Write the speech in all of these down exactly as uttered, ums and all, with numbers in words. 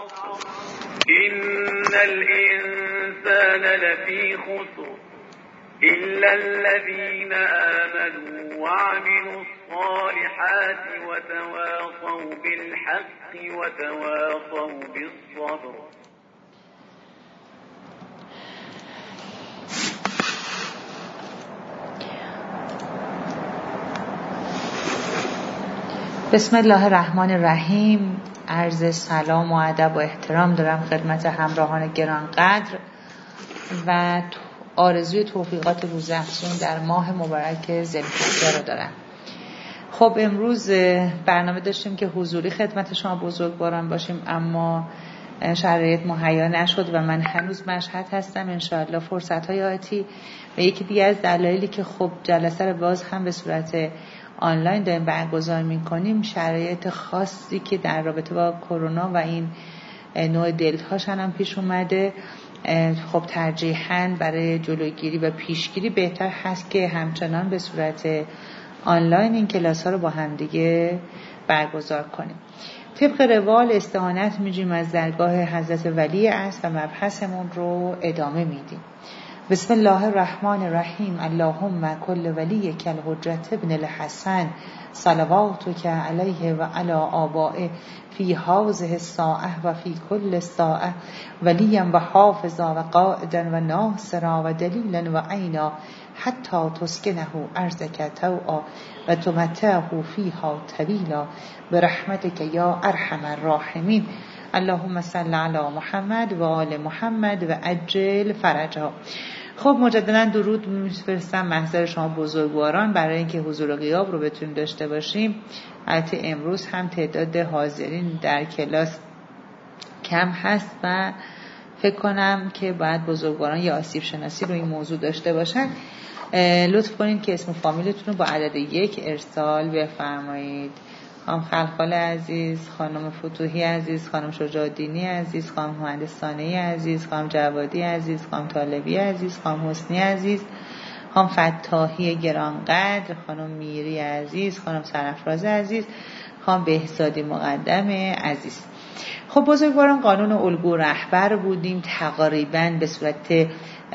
إن الإنسان لفي خسر إلا الذين آمنوا وعملوا الصالحات وتواصوا بالحق وتواصوا بالصبر. بسم الله الرحمن الرحیم. عرض سلام و ادب و احترام دارم خدمت همراهان گرانقدر و آرزوی توفیقات روز افزون در ماه مبارک ذوالفقار رو دارم. خب امروز برنامه داشتیم که حضوری خدمت شما بزرگواران باشیم، اما شرایط مهیا نشد و من هنوز مشهد هستم. انشاءالله فرصت‌های آتی و یکی دیگه از دلایلی که خب جلسه رو باز هم به صورت آنلاین داریم برگزار می‌کنیم، شرایط خاصی که در رابطه با کرونا و این نوع دلتاش هم پیش اومده، خب ترجیحاً برای جلوگیری و پیشگیری بهتر هست که همچنان به صورت آنلاین این کلاس ها رو با هم دیگه برگزار کنیم. طبق روال استعانت می‌جیم از درگاه حضرت ولی اصل و مبحثمون رو ادامه میدیم. بسم الله الرحمن الرحیم. اللهم کل ولی کل حجت ابن الحسن صلواتک علیه و علی آبائه فی هذه الساعه و فی کل ساعه ولیا و حافظا و قائدا و ناصرا و دلیلا و عینا حتی تسکنه ارضک طوعا و تمتعه فیها طویلا برحمتک یا ارحم الراحمین. اللهم صل علی محمد و آل محمد و عجل فرجها. خب مجددا درود میفرستم محضر شما بزرگواران برای اینکه حضور و غیاب رو بتونیم داشته باشیم. البته امروز هم تعداد حاضرین در کلاس کم هست و فکر کنم که باید بزرگواران یا آسیب شناسی رو این موضوع داشته باشن. لطف کنید که اسم فامیلتون رو با عدد یک ارسال بفرمایید. خانم خلخال عزیز، خانم فتوحی عزیز، خانم شجاع‌الدینی عزیز، خانم مهندس ثانیه عزیز، خانم جوادی عزیز، خانم طالبی عزیز، خانم حسنی عزیز، خانم فتاحی گرانقدر، خانم میری عزیز، خانم سرافراز عزیز، خانم بهزادی مقدم عزیز. خب بزرگواران، قانون الگو رهبر بودیم، تقریباً به صورت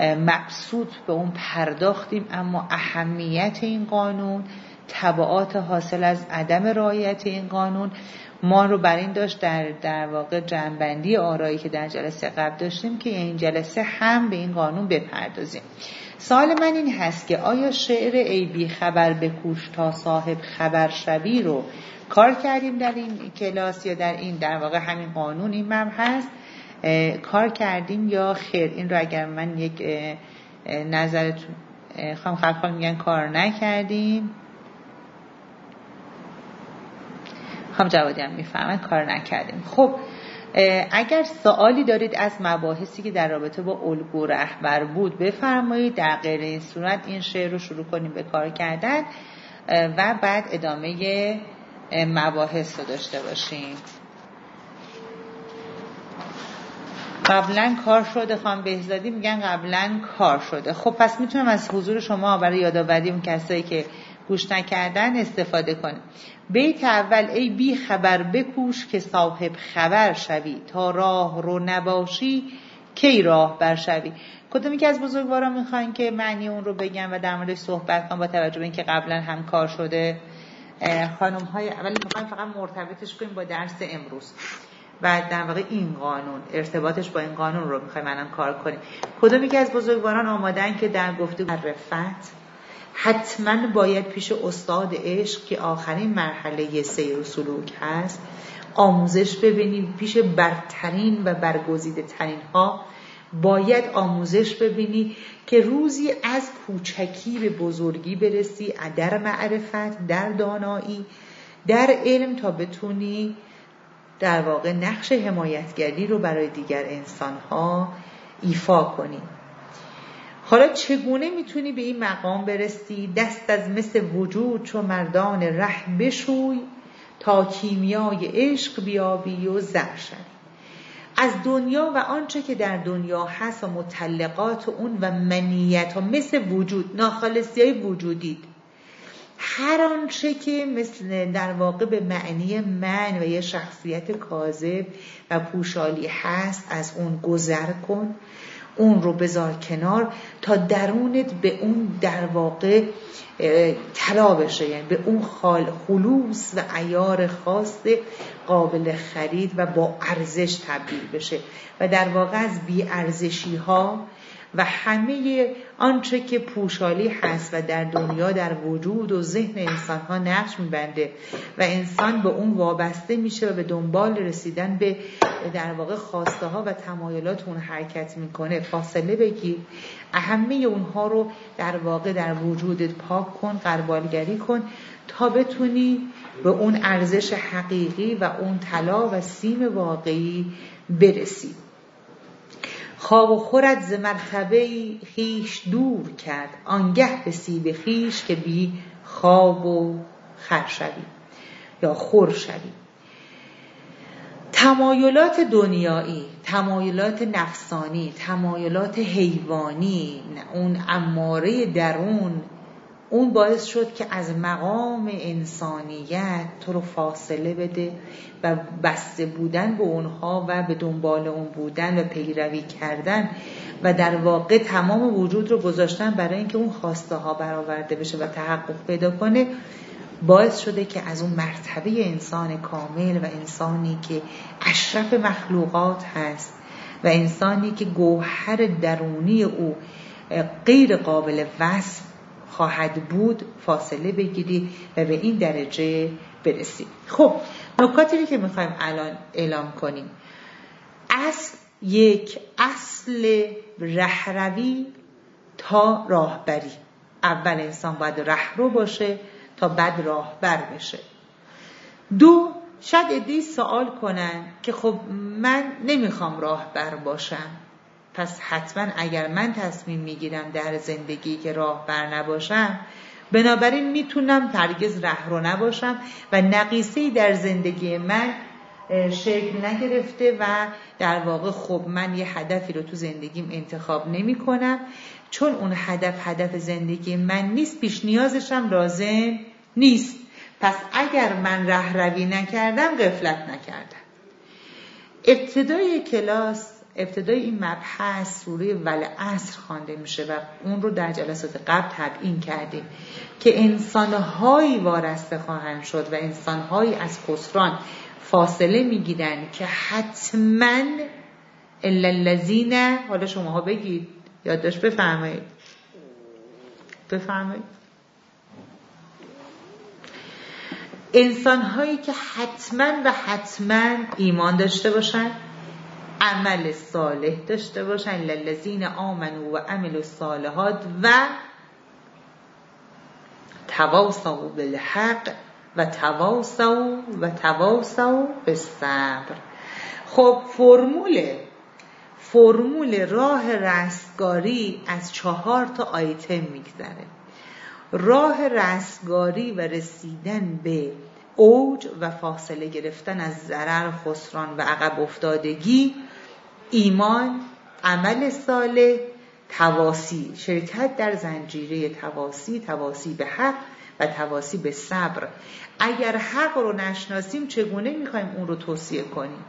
مبسوط به اون پرداختیم، اما اهمیت این قانون، تبعات حاصل از عدم رعایت این قانون ما رو بر این داشت در در واقع جنبندی آرایی که در جلسه قبل داشتیم که این جلسه هم به این قانون بپردازیم. سوال من این هست که آیا شعر ای بی خبر بکوش تا صاحب خبر شوی رو کار کردیم در این کلاس یا در این در واقع همین قانون این مبحث کار کردیم یا خیر؟ این رو اگر من یک نظرتون خواهم خلخال میگن کار نکردیم، خانم جوادی هم میفهمن کار نکردیم. خب اگر سوالی دارید از مباحثی که در رابطه با الگو رهبر بود بفرمایید. در غیر این صورت این شعر رو شروع کنیم به کار کردن و بعد ادامه مباحث رو داشته باشیم. قبلا کار شده، خانم بهزادی میگن قبلا کار شده. خب پس میتونم از حضور شما برای یادآوری اون کسایی که گوش نکردن استفاده کنیم. بیت اول: ای بی خبر بکوش که صاحب خبر شوی، تا راه رو نباشی کی راه بر شوی. کدومی که از بزرگواران میخواین که معنی اون رو بگم و در موردش صحبت کنم با توجه به اینکه قبلا هم کار شده؟ خانم های اولی میخوایم فقط مرتبطش کنیم با درس امروز و در واقع این قانون ارتباطش با این قانون رو میخوایم الان کار کنیم. کدومی که از بزرگواران آمادن که در گفتگو معرفت حتما باید پیش استاد عشق که آخرین مرحله سیر و سلوک هست آموزش ببینیم، پیش برترین و برگزیده ترین ها باید آموزش ببینی که روزی از کوچکی به بزرگی برسی در معرفت، در دانایی، در علم، تا بتونی در واقع نقش حمایتگری رو برای دیگر انسان‌ها ایفا کنی. حالا چگونه میتونی به این مقام برسی؟ دست از مس وجود چو مردان ره بشوی، تا کیمیای عشق بیابی و زر شوی. از دنیا و آنچه که در دنیا هست و متعلقات اون و منیت ها مثل وجود، ناخالصی های وجودی، هر آنچه که مثل در واقع به معنی من و یه شخصیت کاذب و پوشالی هست از اون گذر کن، اون رو بذار کنار تا درونت به اون در واقع طلا بشه، یعنی به اون خال خلوص و عیار خاص قابل خرید و با ارزش تبدیل بشه و در واقع از بی ارزشی ها و همه آنچه که پوشالی هست و در دنیا در وجود و ذهن انسان ها نقش میبنده و انسان به اون وابسته میشه و به دنبال رسیدن به در واقع خواسته ها و تمایلات اون حرکت میکنه، فاصله بگیر، همه اونها رو در واقع در وجودت پاک کن، غربالگری کن تا بتونی به اون ارزش حقیقی و اون طلا و سیم واقعی برسی. خواب و خورد ز مرتبه خیش دور کرد، آنگه رسی به خیش که بی خواب و خور شوی یا خور شوی. تمایلات دنیایی، تمایلات نفسانی، تمایلات حیوانی، اون اماره درون، اون باعث شد که از مقام انسانیت تو رو فاصله بده و بسته بودن به اونها و به دنبال اون بودن و پیروی کردن و در واقع تمام وجود رو گذاشتن برای اینکه اون خواسته ها برآورده بشه و تحقق پیدا کنه، باعث شده که از اون مرتبه انسان کامل و انسانی که اشرف مخلوقات هست و انسانی که گوهر درونی او غیر قابل وصف خواهد بود فاصله بگیری و به این درجه برسی. خب نکاتی که میخوایم الان اعلام کنیم، اصل یک، اصل رهروی تا راهبری. اول انسان باید رهرو باشه تا بعد راهبر بشه. دو، شاید عده‌ای سوال کنن که خب من نمیخوام راهبر باشم، پس حتما اگر من تصمیم میگیرم در زندگی که راهبر نباشم، بنابراین میتونم هرگز رهرو نباشم و نقیصه‌ای در زندگی من شکل نگرفته و در واقع خب من یه هدفی رو تو زندگیم انتخاب نمی کنم، چون اون هدف هدف زندگی من نیست، پیش نیازشم لازم نیست. پس اگر من رهروی نکردم غفلت نکردم. ابتدای کلاس، ابتدای این مبحث سوره والعصر خوانده میشه و اون رو در جلسات قبل تبیین کردیم که انسان‌هایی وارسته خواهند شد و انسان‌هایی از خسران فاصله میگیرن که حتما الا الذین، حالا شماها بگید، یادداشت بفرمایید بفرمایید انسان‌هایی که حتما و حتما ایمان داشته باشن، عمل صالح داشته باشن، للذین آمنوا و عملوا الصالحات و تواصوا بالحق و تواصوا و تواصوا بالصبر. خب فرمول فرمول راه رستگاری از چهار تا آیتم میگذره. راه رستگاری و رسیدن به اوج و فاصله گرفتن از ضرر، خسران و عقب افتادگی، ایمان، عمل صالح، تواصی، شرکت در زنجیره تواصی، تواصی به حق و تواصی به صبر. اگر حق رو نشناسیم چگونه میخوایم اون رو توصیه کنیم؟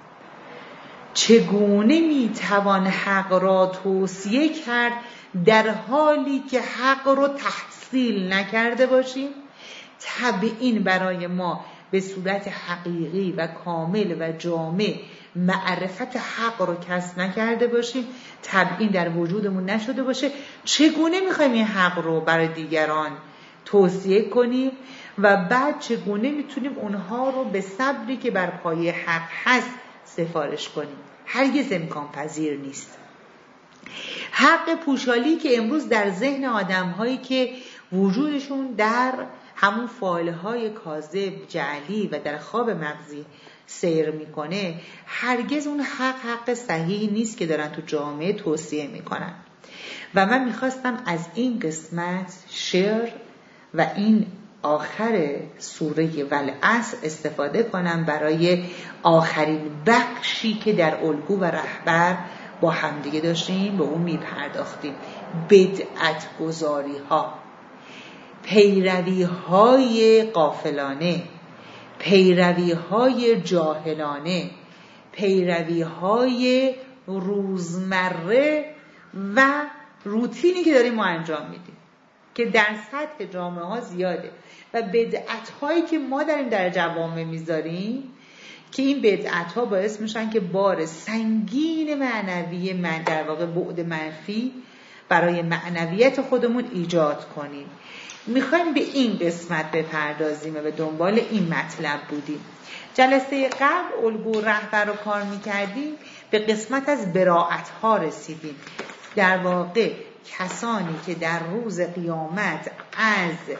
چگونه میتوان حق را توصیه کرد در حالی که حق رو تحصیل نکرده باشیم؟ تبیین برای ما به صورت حقیقی و کامل و جامع معرفت حق رو کسب نکرده باشیم، تبیین در وجودمون نشده باشه، چگونه میخوایم این حق رو برای دیگران توصیه کنیم و بعد چگونه میتونیم اونها رو به صبری که بر پایه حق هست سفارش کنیم؟ هرگز امکان پذیر نیست. حق پوشالی که امروز در ذهن آدم‌هایی که وجودشون در همون فاعل‌های کاذب، جعلی و در خواب مغزی سیر میکنه، هرگز اون حق حق صحیحی نیست که دارن تو جامعه توصیه میکنن. و من میخواستم از این قسمت شعر و این آخر سوره والعصر استفاده کنم برای آخرین بخشی که در الگو و رهبر با همدیگه داشتیم به اون میپرداختیم، بدعت گذاری ها. پیروی های غافلانه، پیروی های جاهلانه، پیروی های روزمره و روتینی که داریم ما انجام میدیم که در سطح جامعه ها زیاده و بدعت هایی که ما داریم در جوامع میذاریم که این بدعت ها باعث میشن که بار سنگین معنوی من در واقع بعد منفی برای معنویت خودمون ایجاد کنیم. میخوایم به این قسمت بپردازیم و به دنبال این مطلب بودیم. جلسه قبل الگو رهبر رو کار میکردیم، به قسمت از براءت ها رسیدیم. در واقع کسانی که در روز قیامت از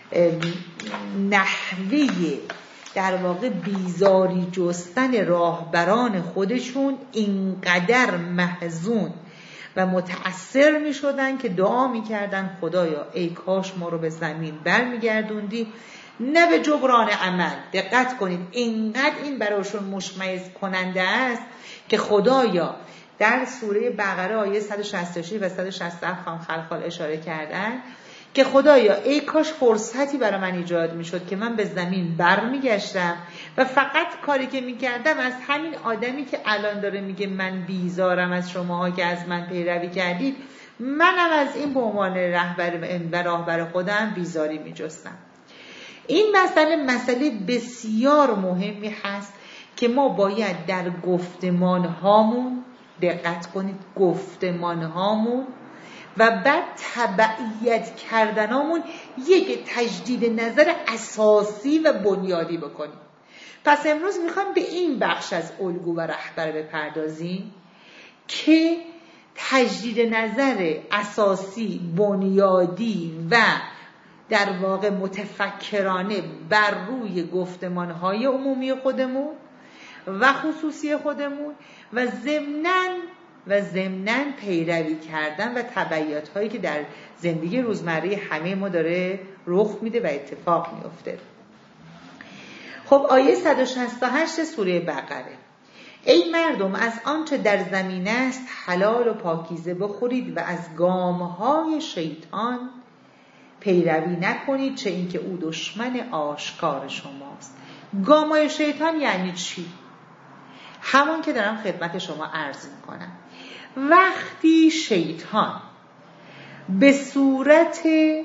نحوه در واقع بیزاری جستن راهبران خودشون اینقدر محزون و متأثر می شدن که دعا می کردن خدایا ای کاش ما رو به زمین برمیگردوندی نه به جبران عمل. دقت کنید اینقدر این براشون مشمئز کننده است که خدایا در سوره بقره آیه صد و شصت و شش و صد و شصت و هفت خانم خلخال اشاره کردن که خدایا ای کاش فرصتی برای من ایجاد می شد که من به زمین برمیگشتم و فقط کاری که می کردم از همین آدمی که الان داره میگه من بیزارم از شماها که از من پیروی کردید، منم از این به عنوان رهبر و راهبر خودم بیزاری می جستم. این مسئله مسئله بسیار مهمی هست که ما باید در گفتمان هامون دقت کنید، گفتمان هامون و بعد تبعیت کردنامون یک تجدید نظر اساسی و بنیادی بکنیم. پس امروز میخوام به این بخش از الگو و رهبر بپردازیم که تجدید نظر اساسی، بنیادی و در واقع متفکرانه بر روی گفتمانهای عمومی خودمون و خصوصی خودمون و ضمناً و ضمناً پیروی کردن و تبعیات هایی که در زندگی روزمره همه ما داره رخ میده و اتفاق میفته. خب آیه صد و شصت و هشت سوره بقره: ای مردم از آنچه در زمین است حلال و پاکیزه بخورید و از گامهای شیطان پیروی نکنید، چه اینکه او دشمن آشکار شماست. گامهای شیطان یعنی چی؟ همون که دارم خدمت شما عرض میکنم. وقتی شیطان به صورت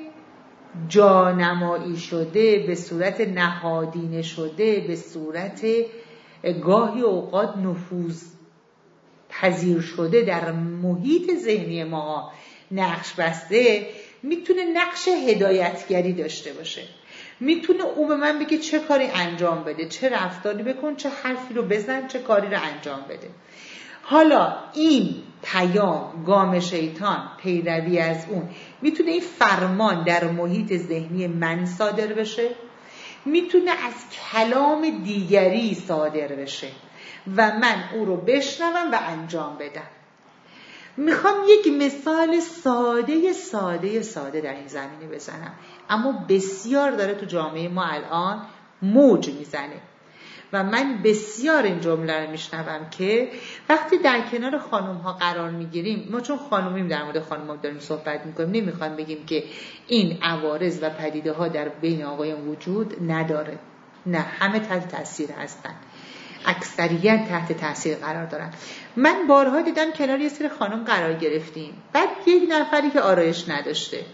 جانمایی شده، به صورت نهادینه شده، به صورت گاهی اوقات نفوذ پذیر شده در محیط ذهنی ما نقش بسته، میتونه نقش هدایتگری داشته باشه. میتونه او به من بگه چه کاری انجام بده، چه رفتاری بکن، چه حرفی رو بزن، چه کاری رو انجام بده. حالا این پیام گام شیطان، پیروی از اون، میتونه این فرمان در محیط ذهنی من صادر بشه، میتونه از کلام دیگری صادر بشه و من او رو بشنوم و انجام بدم. میخوام یک مثال ساده ساده ساده در این زمینه بزنم، اما بسیار داره تو جامعه ما الان موج میزنه و من بسیار این جمله رو میشنوم که وقتی در کنار خانم ها قرار میگیریم، ما چون خانومیم در مورد خانم ها داریم صحبت میکنیم، نمیخوایم بگیم که این عوارض و پدیده ها در بین آقایان وجود نداره. نه، همه تحت تاثیر هستن، اکثریت تحت تاثیر قرار دارن. من بارها دیدم کنار یه سری خانم قرار گرفتیم، بعد یک نفری که آرایش نداشته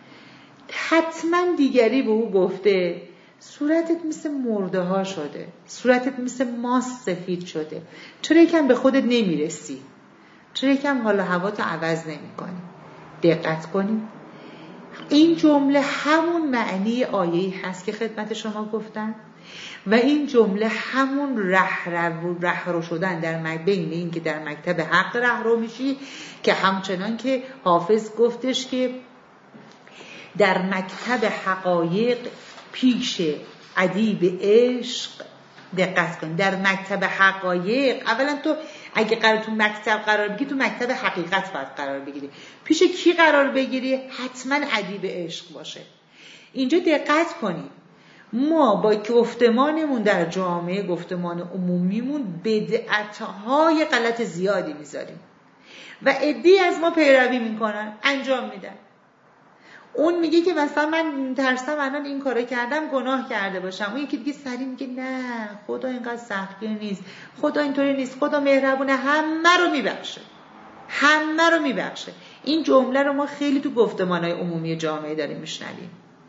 حتما دیگری به او گفته صورتت مثل مرده ها شده، صورتت مثل ماست سفید شده، چرا یکم به خودت نمیرسی، چرا یکم حالا هوا تو عوض نمی کنی. دقت کنید، این جمله همون معنی آیه‌ای هست که خدمت شما گفتم و این جمله همون رهرو رهرو شدن در بین این که در مکتب حق رهرو میشی، که همچنان که حافظ گفتش که در مکتب حقایق پیش ادیب عشق. دقت کن، در مکتب حقایق اولا تو اگه قرار تو مکتب قرار بگیری، تو مکتب حقیقت باید قرار بگیری. پیش کی قرار بگیری؟ حتما ادیب عشق باشه. اینجا دقت کنید، ما با گفتمانمون در جامعه، گفتمان عمومیمون، بدعت‌های غلط زیادی میذاریم و عده‌ای از ما پیروی میکنن، انجام میدن. اون میگه که مثلا من ترسم الان این کارو کردم گناه کرده باشم، اون یکی دیگه سری میگه نه خدا اینقدر سختگیر نیست، خدا اینطوری نیست، خدا مهربونه، همه رو میبخشه، همه رو میبخشه. این جمله رو ما خیلی تو گفتمان‌های عمومی جامعه داریم میشنویم.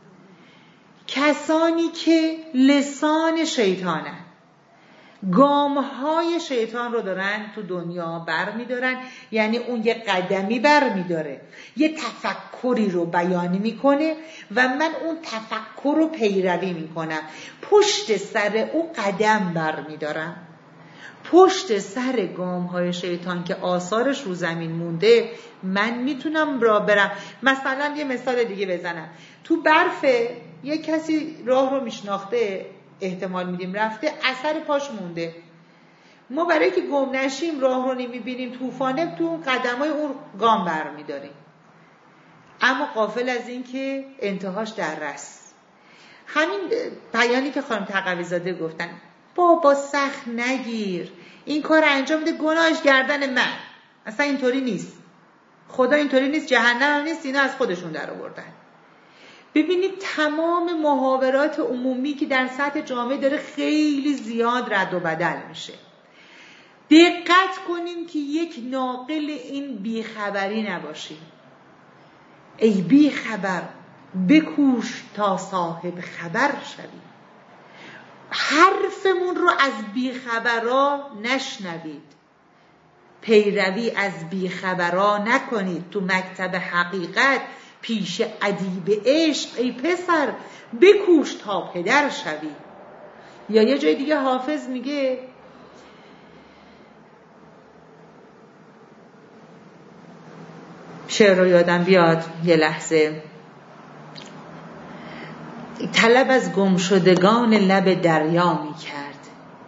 کسانی که لسان شیطانن، گامهای شیطان رو دارن تو دنیا بر میدارن، یعنی اون یه قدمی بر میداره، یه تفکری رو بیان میکنه و من اون تفکر رو پیروی میکنم، پشت سر او قدم بر میدارم، پشت سر گامهای شیطان که آثارش رو زمین مونده من میتونم را برم. مثلا یه مثال دیگه بزنم، تو برف یه کسی راه رو میشناخته، احتمال میدیم رفته، اثر پاش مونده، ما برای که گم نشیم راه رو نمیبینیم، طوفانه تو قدمای اون گام بر میداریم، اما غافل از این که انتهاش در رس. همین بیانی که خانم تقوی زاده گفتن، بابا سخت نگیر، این کار انجام ده گناهش گردن من، اصلا اینطوری نیست، خدا اینطوری نیست، جهنم هم نیست، اینا از خودشون در آوردن. ببینید تمام محاورات عمومی که در سطح جامعه داره خیلی زیاد رد و بدل میشه. دقت کنیم که یک ناقل این بیخبری نباشیم. ای بیخبر بکوش تا صاحب خبر شوی. حرفمون رو از بیخبرا نشنوید، پیروی از بیخبرا نکنید. تو مکتب حقیقت پیش ادیب عشق ای پسر بکوش تا پدر شوی. یا یه جای دیگه حافظ میگه شعر رو یادم بیاد یه لحظه، طلب از گمشدگان لب دریا می کرد.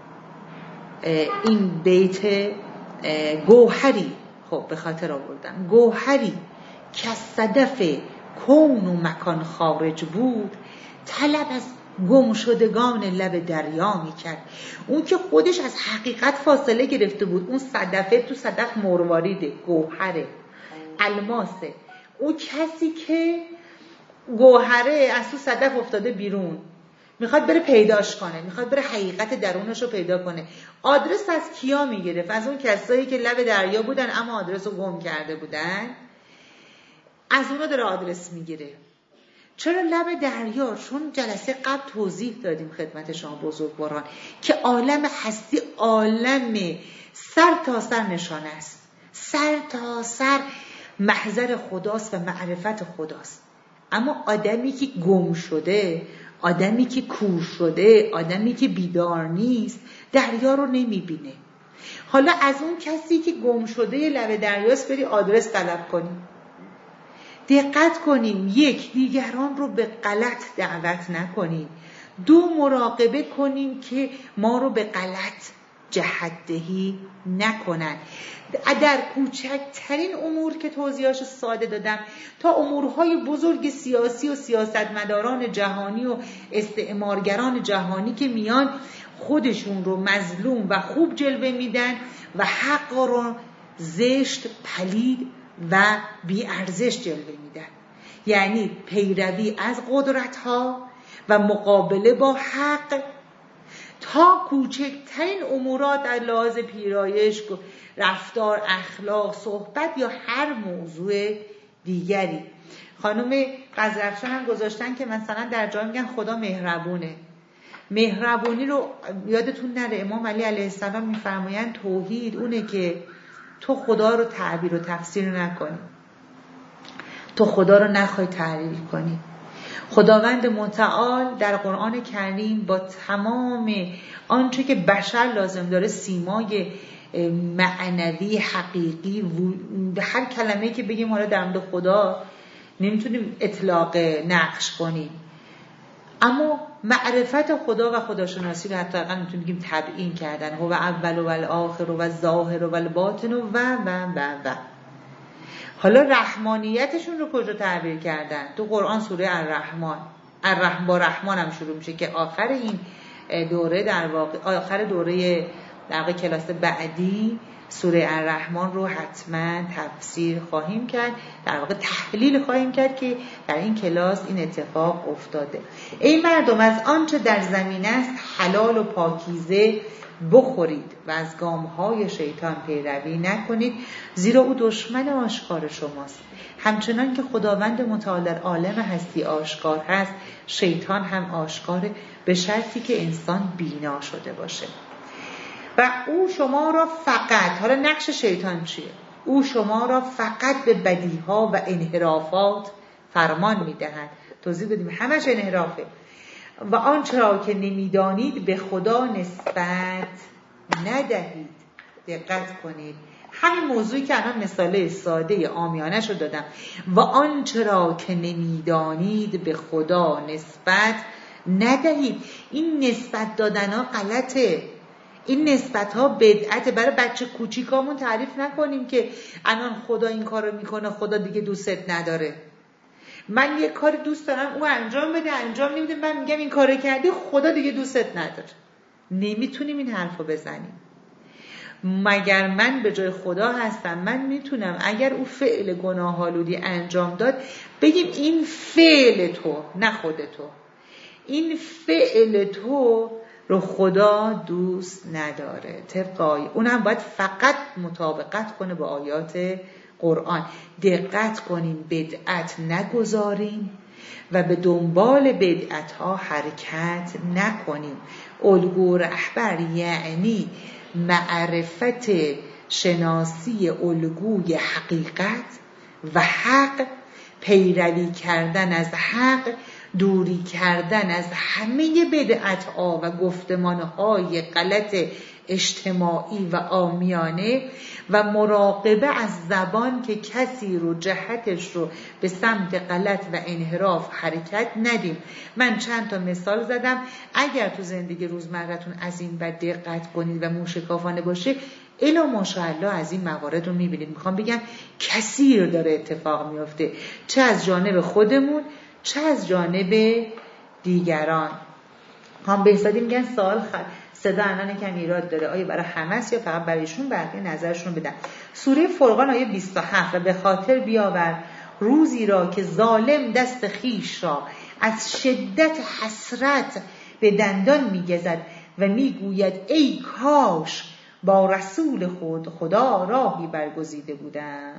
این بیت گوهری، خب به خاطر آوردم، گوهری که از صدف کون و مکان خارج بود، طلب از گمشدگان لب دریا می کرد. اون که خودش از حقیقت فاصله گرفته بود، اون صدفه تو صدف مرواریده، گوهره، الماسه، اون کسی که گوهره از تو صدف افتاده بیرون، میخواد بره پیداش کنه، میخواد بره حقیقت درونش رو پیدا کنه. آدرس از کیا میگرفت؟ از اون کسایی که لب دریا بودن اما آدرس رو گم کرده بودن، از اونا داره آدرس میگیره. چرا لب دریا؟ چون جلسه قبل توضیح دادیم خدمت شما بزرگواران که عالم هستی عالم سر تا سر نشانه است، سر تا سر محضر خداست و معرفت خداست. اما آدمی که گم شده، آدمی که کور شده، آدمی که بیدار نیست، دریا رو نمیبینه. حالا از اون کسی که گم شده لب دریاست بری آدرس طلب کنیم. دقت کنیم، یک، دیگران رو به غلط دعوت نکنیم. دو، مراقبه کنیم که ما رو به غلط جهت‌دهی نکنن. در کوچکترین امور که توضیحاش ساده دادم تا امورهای بزرگ سیاسی و سیاستمداران جهانی و استعمارگران جهانی که میان خودشون رو مظلوم و خوب جلوه میدن و حق رو زشت، پلید و بی‌ارزش جلوه میدن. یعنی پیروی از قدرت‌ها و مقابله با حق تا کوچکترین امورات در لحاظ پیرایش، رفتار، اخلاق، صحبت یا هر موضوع دیگری. خانم قزرفشان هم گذاشتن که مثلا در جای میگن خدا مهربونه. مهربونی رو یادتون نره امام علی علیه السلام میفرمایند توحید اونه که تو خدا رو تعبیر و تفسیر نکنی، تو خدا رو نخوای تعریف کنی. خداوند متعال در قرآن کریم با تمام آنچه که بشر لازم داره، سیمای معنوی حقیقی، به هر کلمه‌ای که بگیم حالا در مورد خدا نمیتونیم اطلاق نقش کنیم، اما معرفت خدا و خداشناسی رو حتی اقل میتونیم بگیم تبیین کردن. هو اول و الاخر و الظاهر و الباطن و و و و حالا رحمانیتشون رو کجا تعبیر کردن؟ تو قرآن سوره الرحمن، الرحمن با رحمان هم شروع میشه که آخر این دوره در واقع آخر دوره در واقع کلاس بعدی سوره الرحمن رو حتما تفسیر خواهیم کرد، در واقع تحلیل خواهیم کرد که در این کلاس این اتفاق افتاده. ای مردم، از آنچه در زمین است حلال و پاکیزه بخورید و از گامهای شیطان پیروی نکنید، زیرا او دشمن آشکار شماست. همچنان که خداوند متعال در عالم هستی آشکار هست، شیطان هم آشکاره، به شرطی که انسان بینا شده باشه. و او شما را فقط، حالا نقش شیطان چیه؟ او شما را فقط به بدیها و انحرافات فرمان میدهد. توضیح بدیم، همش انحرافه. و آنچه را که نمیدانید به خدا نسبت ندهید. دقت کنید، همین موضوعی که الان مثاله ساده عامیانه شو دادم. و آنچه را که نمیدانید به خدا نسبت ندهید. این نسبت دادن ها غلطه، این نسبت ها بدعته. برای بچه کوچیکامون تعریف نکنیم که الان خدا این کار رو میکنه، خدا دیگه دوستت نداره. من یه کار دوست دارم او انجام بده، انجام نمیده، من میگم این کار کردی خدا دیگه دوستت نداره. نمیتونیم این حرف رو بزنیم. مگر من به جای خدا هستم، من میتونم اگر او فعل گناه‌آلودی انجام داد بگیم این فعل تو، نه خود تو، این فعل تو رو خدا دوست نداره. طبق آیه اونم باید فقط مطابقت کنه با آیات قرآن. دقت کنیم، بدعت نگذاریم و به دنبال بدعت ها حرکت نکنیم. الگو رهبر یعنی معرفت، شناسی الگوی حقیقت و حق، پیروی کردن از حق، دوری کردن از همه بدعت ها و گفتمان های غلط اجتماعی و عامیانه و مراقبه از زبان که کسی رو جهتش رو به سمت غلط و انحراف حرکت ندیم. من چند تا مثال زدم، اگر تو زندگی روزمرتون از این بعد دقت کنید و موشکافانه باشه، الا ماشاءالله از این موارد رو میبینید. میخوام بگم کثیر داره اتفاق میفته، چه از جانب خودمون چه از جانب دیگران. هم بهزادی میگن سوال خد صدا الان کم ایراد داره، آیا برای همه است یا فقط برایشون؟ بقیه نظرشون بدن. سوره فرقان آیه بیست و هفت: و به خاطر بیاور روزی را که ظالم دست خیش را از شدت حسرت به دندان میگزد و میگوید ای کاش با رسول خود خدا راهی برگزیده بودم.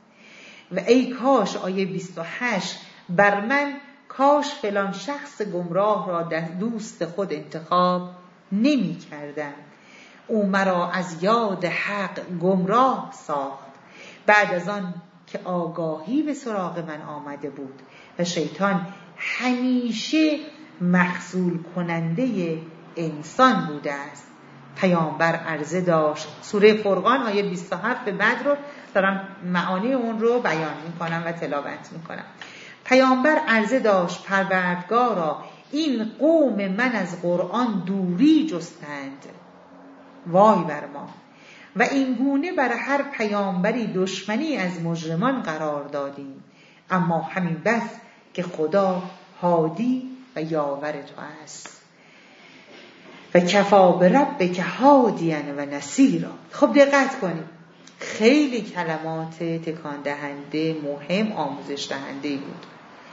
و ای کاش آیه بیست و هشت: بر من کاش فلان شخص گمراه را در دوست خود انتخاب نمی کردم، او مرا از یاد حق گمراه ساخت بعد از آن که آگاهی به سراغ من آمده بود. و شیطان همیشه مخذول کننده انسان بوده است. پیامبر عرضه داشت، سوره فرقان آیه بیست و هفت به بعد رو دارم معانی اون رو بیان میکنم و تلاوت میکنم. پیامبر عرضه داشت پروردگارا این قوم من از قرآن دوری جستند، وای بر ما، و این گونه بر هر پیامبری دشمنی از مجرمان قرار دادیم، اما همین بس که خدا هادی و یاور تو است و کفا بربک هادیا و نصیرا. خب دقت کنید، خیلی کلمات تکان دهنده، مهم، آموزش دهنده بود.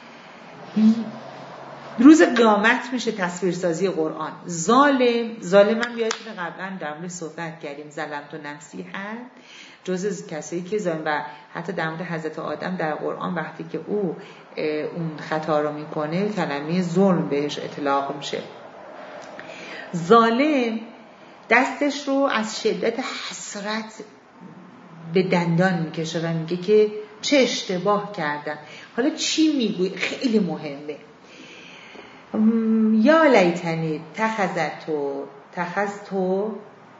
روز قیامت میشه تصویرسازی قرآن. ظالم، ظالم هم یادتونه قبلا در مورد صحبت کردیم، ظلمت و نفسی هست جز کسایی که ظالم، و حتی در مورد حضرت آدم در قرآن وقتی که او اون خطا رو میکنه کلمه ظلم بهش اطلاق میشه. ظالم دستش رو از شدت حسرت به دندان میکشه و میگه که چه اشتباه کردم. حالا چی میگوی؟ خیلی مهمه. یا لیتنی تخذتو تخذتو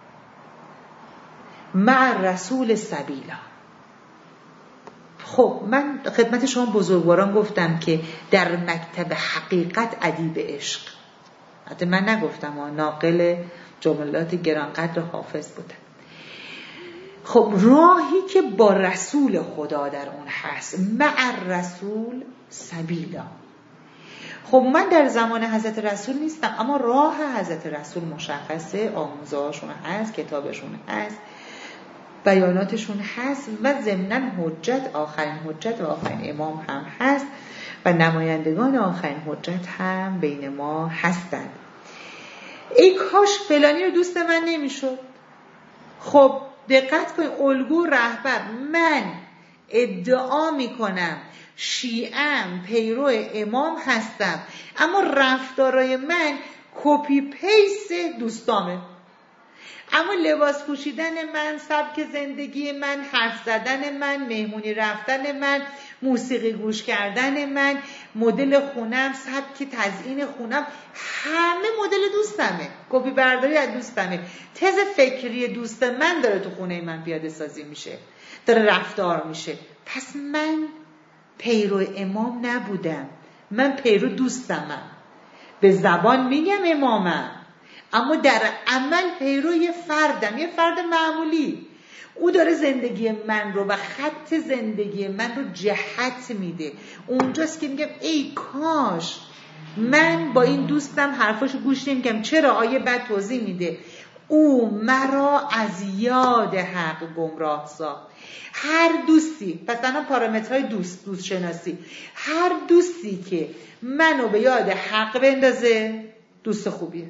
مع رسول سبیلا. خب من خدمت شما بزرگواران گفتم که در مکتب حقیقت ادیب عشق، حتی من نگفتم ها، ناقل جملات گرانقدر حافظ بودم. خب راهی که با رسول خدا در اون هست، مع رسول سبیلا. خب من در زمان حضرت رسول نیستم، اما راه حضرت رسول مشخصه، آموزهاشون هست، کتابشون هست، بیاناتشون هست و ضمناً حجت، آخرین حجت و آخرین امام هم هست و نمایندگان آخرین حجت هم بین ما هستند. ای کاش فلانی رو دوست من نمیشد. خب دقت کنید، الگو رهبر، من ادعا میکنم شیعه‌ام، پیرو امام هستم، اما رفتارای من کپی پیست دوستامه. اما لباس پوشیدن من، سبک زندگی من، حرف زدن من، مهمونی رفتن من، موسیقی گوش کردن من، مدل خونم، سبک تزیین خونم، همه مدل دوستمه، کپی برداری از دوستمه. تز فکری دوست من داره تو خونه من پیاده سازی میشه، داره رفتار میشه. پس من پیرو امام نبودم، من پیرو دوستمم. به زبان میگم امامم، اما در عمل پیرو یه فردم، یه فرد معمولی. او داره زندگی من رو و خط زندگی من رو جهت میده. اونجاست که میگم ای کاش من با این دوستم حرفاشو گوش نمیکنم. چرا؟ آیه بعد توضیح میده او مرا از یاد حق گمراه ساخت. هر دوستی، پس الان پارامترهای دوست، دوست شناسی، هر دوستی که منو به یاد حق بندازه دوست خوبیه.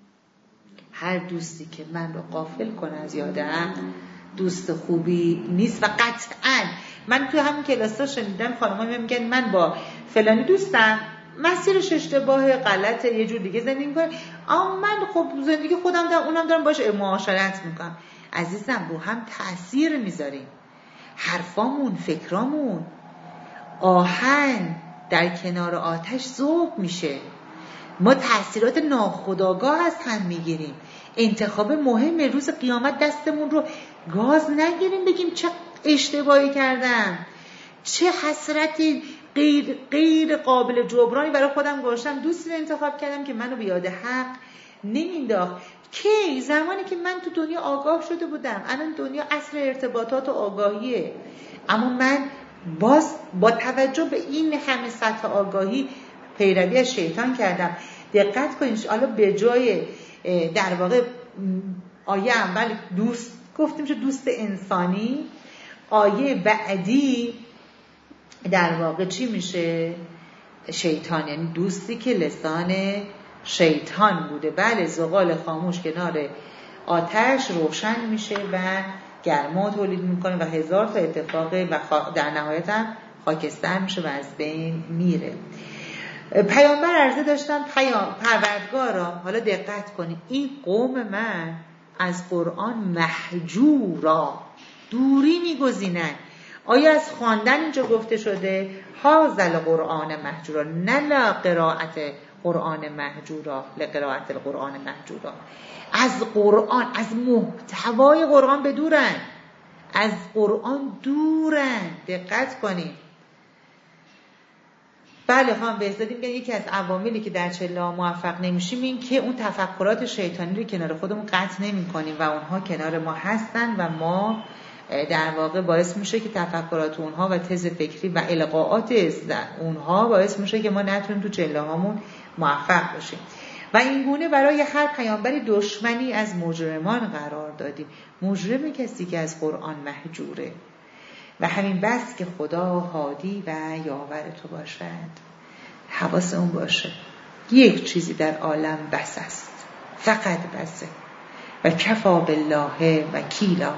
هر دوستی که من رو غافل کنه از یاد حق دوست خوبی نیست. و قطعاً من تو همین کلاس‌ها شنیدم خانم‌ها میگن من با فلانی دوستم، مسیرش اشتباهه، غلطه، یه جور دیگه زندگی می‌کنه، اما من خب زندگی خودم دارم، اونم دارم باش معاشرت می‌کنم. عزیزم رو هم تأثیر میذاریم، حرفامون، فکرامون، آهن در کنار آتش ذوب میشه. ما تأثیرات ناخودآگاه از هم میگیریم. انتخاب مهم روز قیامت دستمون رو گاز نگیریم بگیم چه اشتباهی کردم، چه حسرتی غیر, غیر قابل جبرانی برای خودم گذاشتم، دوستی رو انتخاب کردم که منو به یاد حق نمینداخت. کی؟ زمانی که من تو دنیا آگاه شده بودم. الان دنیا عصر ارتباطات و آگاهیه، اما من باز با توجه به این همه سطح آگاهی پیروی از شیطان کردم. دقت کنید، حالا به جای در واقع آیه اول دوست گفتیم که دوست انسانی، آیه بعدی در واقع چی میشه؟ شیطان، یعنی دوستی که لسان شیطان بوده. بله، زغال خاموش کنار آتش روشن میشه و گرما تولید میکنه و هزار تا اتفاق و در نهایت هم خاکستر میشه و از بین میره. پیامبر عرضه داشتن پیام پروردگارا، حالا دقت کنید، این قوم من از قرآن محجورا، دوری میگزینن. آیا از خواندن اینجا گفته شده هازل قرآن محجورا، نه لا قرائت قرآن محجورا، لقرائت القرآن محجورا. از قرآن، از محتوای قرآن بدورن، از قرآن دورن. دقت کنید. بله خانم بهزادی میگن یکی از عواملی که در چله موفق نمیشیم این که اون تفکرات شیطانی رو کنار خودمون قطع نمی کنیم و اونها کنار ما هستن و ما در واقع باعث میشه که تفکرات اونها و تز فکری و القاءات اونها باعث میشه که ما نتونیم تو چله هامون موفق باشیم. و این گونه برای هر پیامبری دشمنی از مجرمان قرار دادیم. مجرم کسی که از قرآن محجوره. و همین بس که خدا هادی و یاور تو باشد. حواس اون باشه یک چیزی در عالم بس است، فقط بسه. و کفا بالله وکیلا.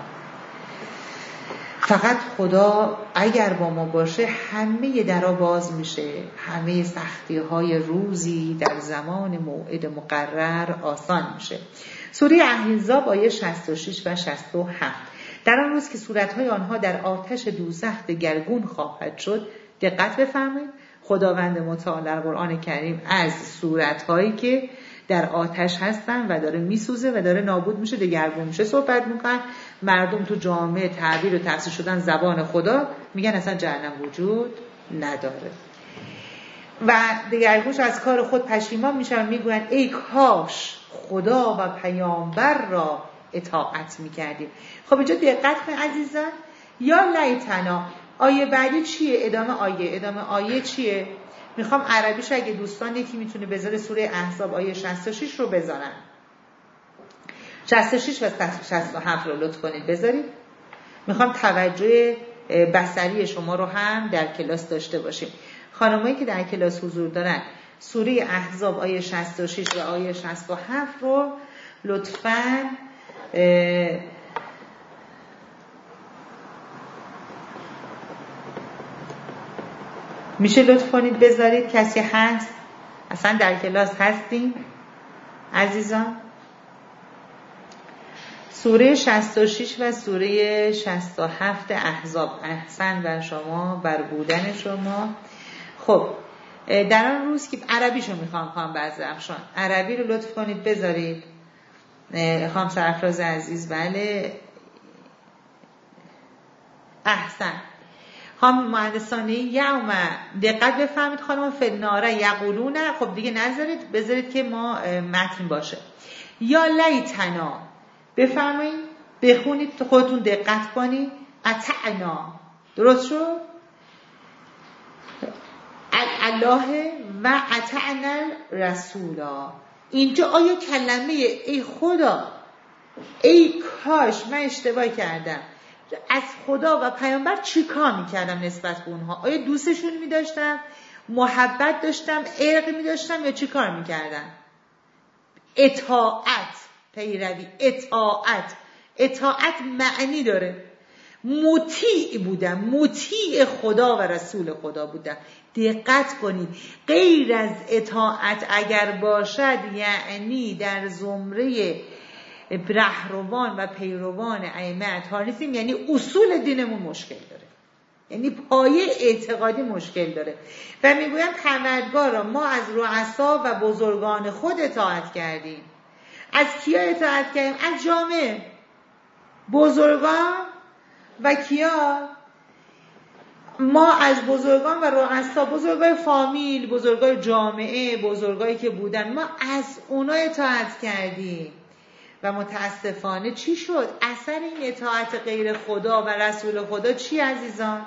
فقط خدا اگر با ما باشه همه درا باز میشه، همه سختی های روزی در زمان موعد مقرر آسان میشه. سوره احزاب آیه شصت و شش و شصت و هفت. در آن روز که صورتهای آنها در آتش دوزخ دگرگون خواهد شد. دقت بفرمایید، خداوند متعال در قرآن کریم از صورتهایی که در آتش هستن و داره میسوزه و داره نابود میشه، دگرگون میشه صحبت میکنن. مردم تو جامعه تعبیر و تفسیر شدن زبان خدا میگن اصلا جهنم وجود نداره و دگرگونش از کار خود پشیمان میشن، میگن ای کاش خدا و پیامبر را اطاعت میکردیم. خب اینجا دقت کن عزیزان، یا لیتنا. آیه بعدی چیه؟ ادامه آیه. ادامه آیه چیه؟ میخوام عربیش اگه دوستان یکی میتونه بذاره سوره احزاب آیه شصت و شش رو بذارن. شصت و شش و شصت و هفت رو لطف کنید بذارید. میخوام توجه بصری شما رو هم در کلاس داشته باشیم. خانمایی که در کلاس حضور دارن سوره احزاب آیه شصت و شش و آیه شصت و هفت رو لطفاً میشه لطف کنید بذارید. کسی هست؟ اصلا در کلاس هستیم عزیزان؟ سوره شصت و شش و سوره شصت و هفت احزاب. احسن بر شما، بر بودن شما. خب در آن روز که عربیشو میخوام خواهم بعضی افشان عربی رو لطف کنید بذارید. خواهم سرفراز عزیز. بله احسن. خانم مهندسانی یوم دقت بفهمید خانم فناره یقولون. خب دیگه نذارید، بذارید که ما متن باشه. یا لیتنا بفرمایید، بخونید، خودتون دقت کنید. اطعنا درست شد؟ الله و اطعنا رسولا. اینجا آیا کلمه ای خدا، ای کاش من اشتباه کردم، از خدا و پیامبر چی کار میکردم نسبت به اونها؟ آیا دوستشون میداشتم، محبت داشتم، عشق میداشتم، یا چی کار میکردم؟ اطاعت، پیروی، اطاعت. اطاعت معنی داره. مطیع بودم، مطیع خدا و رسول خدا بودم. دقت کنید، غیر از اطاعت اگر باشد یعنی در زمره رهروان و پیروان ائمه اطهار نیستیم، یعنی اصول دینمون مشکل داره، یعنی پایه اعتقادی مشکل داره. و میگویم پروردگارا ما از رؤسا و بزرگان خود اطاعت کردیم. از کیا اطاعت کردیم؟ از جامعه، بزرگان و کیا؟ ما از بزرگان و رؤسا، بزرگای فامیل، بزرگای جامعه، بزرگایی که بودن، ما از اونا اطاعت کردیم. و متاسفانه چی شد؟ اثر این اطاعت غیر خدا و رسول خدا چی عزیزان؟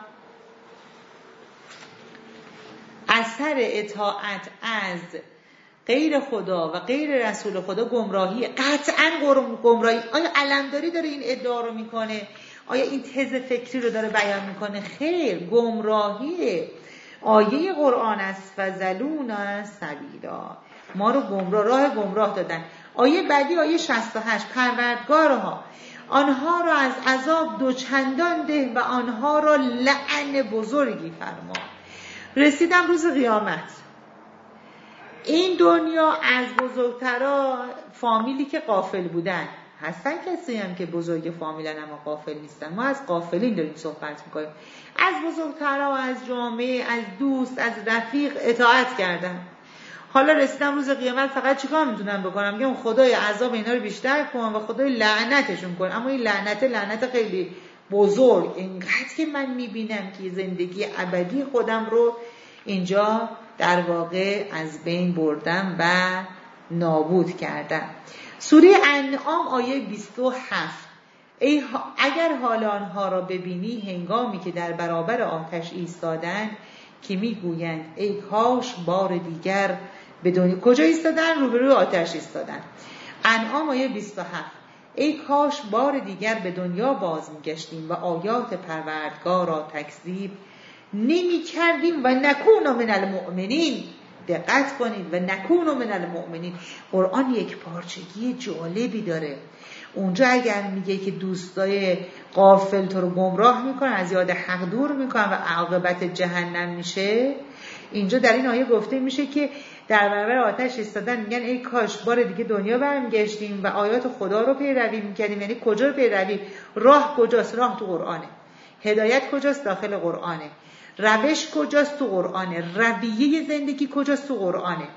اثر اطاعت از غیر خدا و غیر رسول خدا گمراهی، قطعاً گمراهی. آیا علمداری داره این ادعا رو میکنه؟ آیا این تز فکری رو داره بیان میکنه؟ خیر، گمراهیه. آیه قرآن است فضلونا سبیلا، ما رو گمراه، راه گمراه دادن. آیه بعدی آیه شصت و هشت، پروردگارها آنها را از عذاب دوچندان ده و آنها را لعن بزرگی فرما. رسیدم روز قیامت، این دنیا از بزرگترا فامیلی که غافل بودن هستن، کسی هم که بزرگ فامیلن اما غافل نیستن. ما از غافلین داریم صحبت میکنیم. از بزرگترا، از جامعه، از دوست، از رفیق اطاعت کردن. حالا رسیدم روز قیامت، فقط چیکار میتونم بکنم؟ میگم خدای عذاب اینا رو بیشتر کن و خدای لعنتشون کن. اما این لعنت لعنت خیلی بزرگ، اینقدر که من میبینم که زندگی ابدی خودم رو اینجا در واقع از بین بردم و نابود کردم. سوره انعام آیه بیست و هفت، ای اگر حال آنها را ببینی هنگامی که در برابر آتش ایستادن که میگویند ای کاش بار دیگر به دنیا. کجا ایستادن؟ روبروی آتش ایستادن. انعام آیه بیست و هفت، ای کاش بار دیگر به دنیا باز میگشتیم و آیات پروردگار را تکذیب نمی کردیم و نکون من المؤمنین. دقت کنید، و نکون من المؤمنین. قرآن یک پارچگی جالبی داره. اونجا اگر میگه که دوستای غافل تو رو گمراه میکنن، از یاد حق دور میکنن و عاقبت جهنم میشه، اینجا در این آیه گفته میشه که در برابر آتش ایستادن میگن ای کاش بار دیگه دنیا برمیگشتیم و آیات خدا رو پیروی میکردیم. یعنی کجا رو پیروی؟ راه کجاست؟ راه تو قرآنه. هدایت کجاست؟ داخل قرآنه. روش کجاست؟ تو قرآنه. رویه زندگی کجاست؟ تو قرآنه.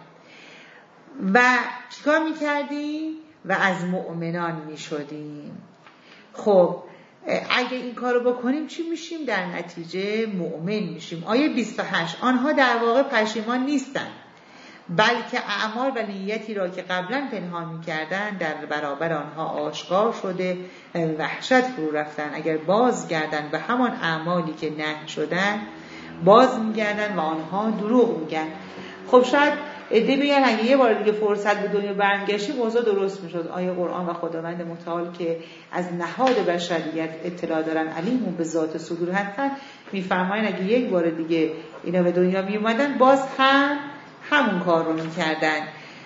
و چیکار میکردیم؟ و از مؤمنان میشدیم. خب اگه این کارو بکنیم چی میشیم؟ در نتیجه مؤمن میشیم. آیه بیست و هشت، آنها در واقع پشیمان نیستند بلکه اعمال و نیتی را که قبلا پنهان میکردن در برابر آنها آشکار شده وحشت فرو رفتن. اگر بازگردن به همان اعمالی که نهی شدن باز میگردن و آنها دروغ میگن. خب شاید عده بگن اگه یه بار دیگه فرصت به دنیا برمیگشتی موضوع درست میشد. آیه قرآن و خداوند متعال که از نهاد بشریت اطلاع دارن، علیم و به ذات صدور هستن، میفرماین اگه یک بار دیگه اینا به دنیا می اومدن باز هم همون کار رو میکردن.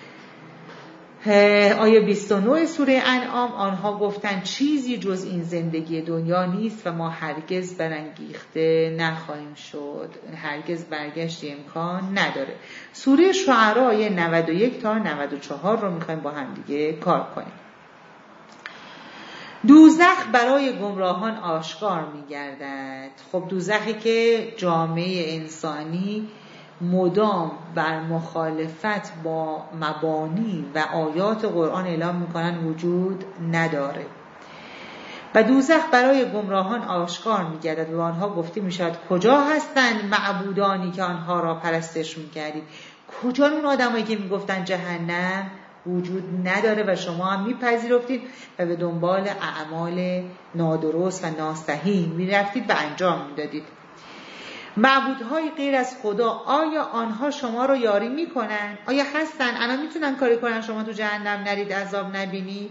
آیه بیست و نه سوره انعام، آنها گفتند چیزی جز این زندگی دنیا نیست و ما هرگز برانگیخته نخواهیم شد، هرگز برگشت امکان نداره. سوره شعراء آیه نود و یک تا نود و چهار رو میخوایم با هم دیگه کار کنیم. دوزخ برای گمراهان آشکار میگردد. خب دوزخی که جامعه انسانی مدام بر مخالفت با مبانی و آیات قرآن اعلام میکنن وجود نداره و دوزخ برای گمراهان آشکار میگردد و آنها گفته میشود کجا هستند معبودانی که آنها را پرستش میکردید؟ کجا اون آدمایی که میگفتن جهنم وجود نداره و شما هم میپذیرفتید و به دنبال اعمال نادرست و ناصحیح میرفتید و انجام میدادید؟ معبودهای غیر از خدا آیا آنها شما رو یاری میکنن؟ آیا هستن؟ الان میتونن کاری کنن شما تو جهنم نرید، عذاب نبینید؟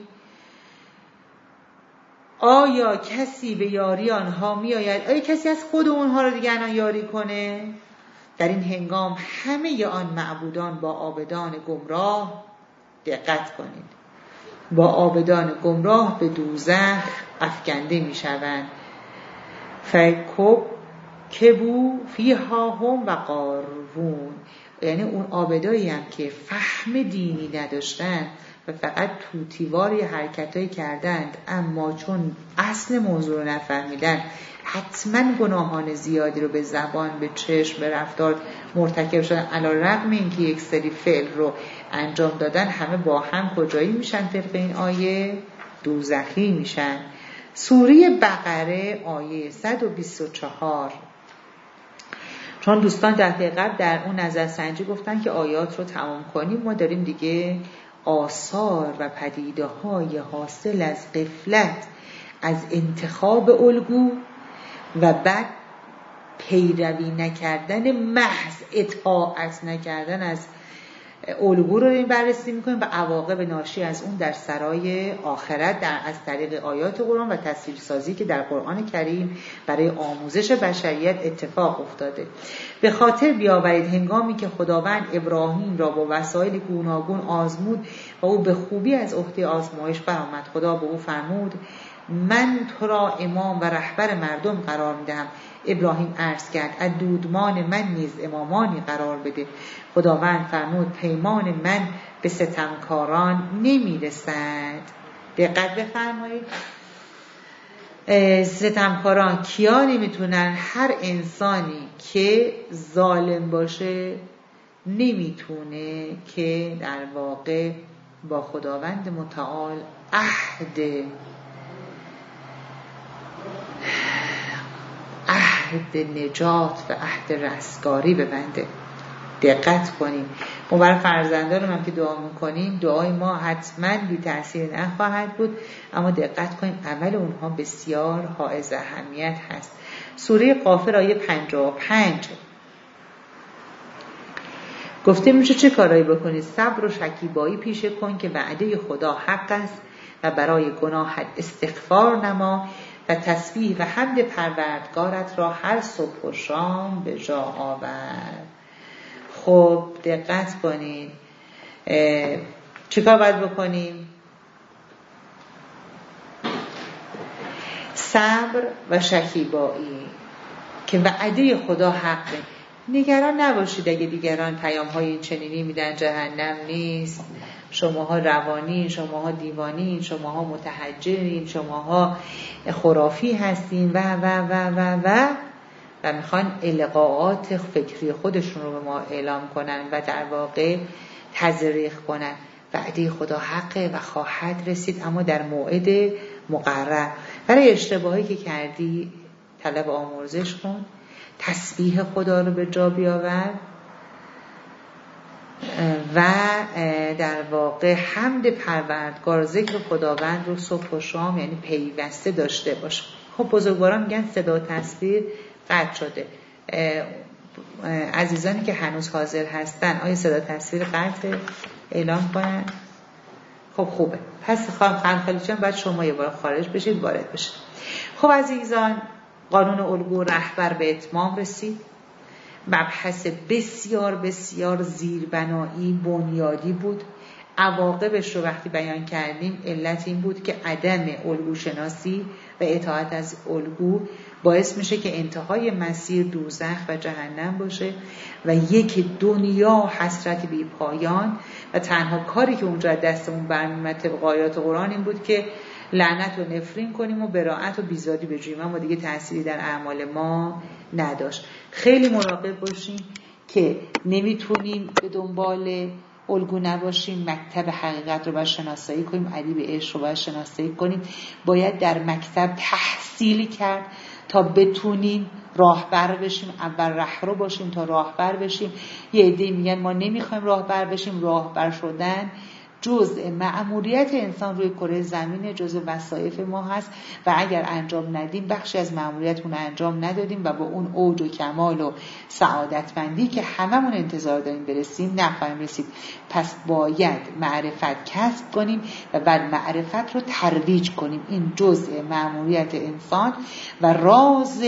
آیا کسی به یاری آنها میآید؟ آیا کسی از خود اونها رو دیگه الان یاری کنه؟ در این هنگام همه آن معبودان با عابدان گمراه، دقت کنید، با عابدان گمراه به دوزخ افکنده میشوند. فکب کبو فیها هم و قارون، یعنی اون عابدایی هم که فهم دینی نداشتن و فقط توتیواری حرکتایی کردند، اما چون اصل موضوع رو نفهمیدن حتما گناهان زیادی رو به زبان، به چشم، به رفتار مرتکب شدن، علی رغم اینکه یک سری فعل رو انجام دادن، همه با هم کجایی میشن؟ طبق این آیه دوزخی میشن. سوره بقره آیه صد و بیست و چهار، چون دوستان دفعه قبل در اون نظرسنجی گفتن که آیات رو تمام کنیم، ما داریم دیگه آثار و پدیده های حاصل از غفلت از انتخاب الگو و بعد پیروی نکردن، محض اطاعت نکردن از الگو رو این بررسی میکنیم و عواقب ناشی از اون در سرای آخرت در از طریق آیات قرآن و تصویر سازی که در قرآن کریم برای آموزش بشریت اتفاق افتاده. به خاطر بیاورید هنگامی که خداوند ابراهیم را با وسایل گوناگون آزمود و او به خوبی از عهده آزمایش برآمد. خدا به او فرمود من تو را امام و رهبر مردم قرار میدهم. ابراهیم عرض کرد از دودمان من نیز امامانی قرار بده. خداوند فرمود پیمان من به ستمکاران نمیرسد. دقت بفرمایید، ستمکاران کیا نمیتونن؟ هر انسانی که ظالم باشه نمیتونه که در واقع با خداوند متعال عهد عهد نجات و عهد رستگاری ببنده. دقت کنیم. ما برای فرزندان هم که دعا میکنیم دعای ما حتما بی تأثیر نخواهد بود، اما دقت کنیم عمل اونها بسیار حائز اهمیت هست. سوره غافر آیه پنجاه و پنج گفته میشه چه کارایی بکنید؟ صبر و شکیبایی پیشه کن که وعده خدا حق است و برای گناهت استغفار نما و تسبیح و حمد پروردگارت را هر صبح و شام به جا آور. خب دقت کنید چیکار باید بکنیم؟ صبر و شکیبایی که وعده خدا حقه. نگران نباشید اگه دیگران پیام های این چنینی میدن جهنم نیست، شماها روانی، شماها دیوانی، شماها متحجرین، شماها خرافی هستین و و و و و و میخوان القاءات فکری خودشون رو به ما اعلام کنن و در واقع تزریق کنن. وعده خدا حقه و خواهد رسید، اما در موعد مقرر. برای اشتباهی که کردی طلب آمرزش کن، تسبیح خدا رو به جا بیاور و در واقع حمد پروردگار، ذکر خداوند رو صبح و شام یعنی پیوسته داشته باش. خب بزرگواران میگن صدا تسبیح قطع شده. عزیزانی که هنوز حاضر هستن آیا صدا تصویر قطع اعلام کنن؟ خب خوبه. پس خانم خالی جان بعد شما یه بار خارج بشید وارد بشید. خب عزیزان، قانون الگو رهبر به اتمام رسید. مبحث بسیار بسیار زیربنایی بنیادی بود. عواقبش رو وقتی بیان کردیم علت این بود که عدم الگو شناسی و اطاعت از الگو باعث میشه که انتهای مسیر دوزخ و جهنم باشه و یک دنیا حسرت بی پایان و تنها کاری که اونجا دستمون برمی‌آمد طبق آیات قرآن این بود که لعنت و نفرین کنیم و براءت و بیزاری بجوییم، اما دیگه تأثیری در اعمال ما نداشت. خیلی مراقب باشیم که نمیتونیم به دنبال الگو نباشیم. مکتب حقیقت رو باید شناسایی کنیم، ادیب عشق رو باید شناسایی کنیم. باید در مکتب تحصیلی کرد تا بتونیم راهبر بشیم. اول رهرو باشیم تا راهبر بشیم. یه عده میگن ما نمیخوایم راهبر بشیم. راهبر شدن جزء مأموریت انسان روی کره زمین، جزء وظایف ما هست و اگر انجام ندیم بخشی از مأموریتمون انجام ندادیم و با اون اوج و کمال و سعادتمندی که هممون انتظار داریم برسیم نخواهیم رسید. پس باید معرفت کسب کنیم و بعد معرفت رو ترویج کنیم. این جزء مأموریت انسان و راز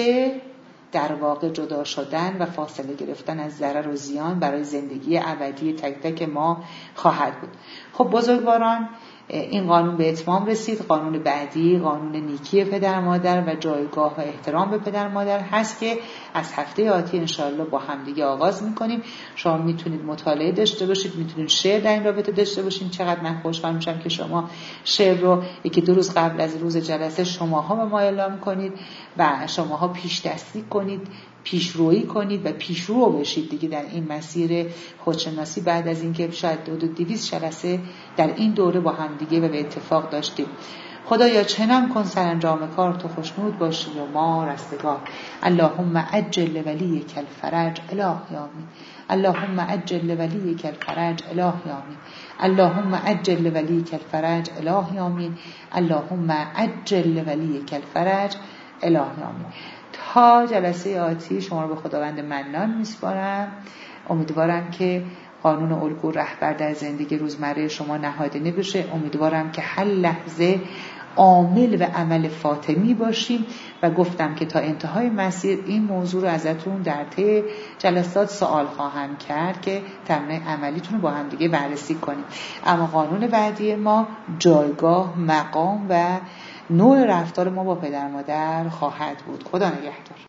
در واقع جدا شدن و فاصله گرفتن از ضرر و زیان برای زندگی ابدی تک تک ما خواهد بود. خب بزرگواران، این قانون به اتمام رسید. قانون بعدی قانون نیکی پدر مادر و جایگاه و احترام به پدر مادر هست که از هفته آتی انشاءالله با همدیگه آغاز میکنیم. شما میتونید مطالعه داشته باشید، میتونید شعر در این رابطه داشته باشید. چقدر من خوشحال میشم که شما شعر رو یکی دو روز قبل از روز جلسه شماها به ما اعلام کنید و شماها پیش دستی کنید، پیشرویی کنید و پیشرو بشید دیگه در این مسیر خودشناسی. بعد از اینکه شاید دو دو دویست جلسه در این دوره با هم دیگه و به اتفاق داشتیم. خدایا چنان کن سرانجام کار تو خوشنود باشی و ما رستگار. اللهم عجل ولیک الفرج الهی آمین. اللهم عجل ولیک الفرج الهی آمین. اللهم عجل ولیک الفرج الهی آمین. اللهم عجل ولیک الفرج الهی آمین. تا جلسه آتی شما رو به خداوند منان میسپارم. امیدوارم که قانون الگو رهبر در زندگی روزمره شما نهادینه بشه. امیدوارم که هر لحظه عامل و عمل فاطمی باشیم و گفتم که تا انتهای مسیر این موضوع رو ازتون در طی جلسات سوال خواهم کرد که تمرین عملیتون رو با هم دیگه بررسی کنیم. اما قانون بعدی ما جایگاه، مقام و نوع رفتار ما با پدر مادر خواهد بود. خدا نگهدار.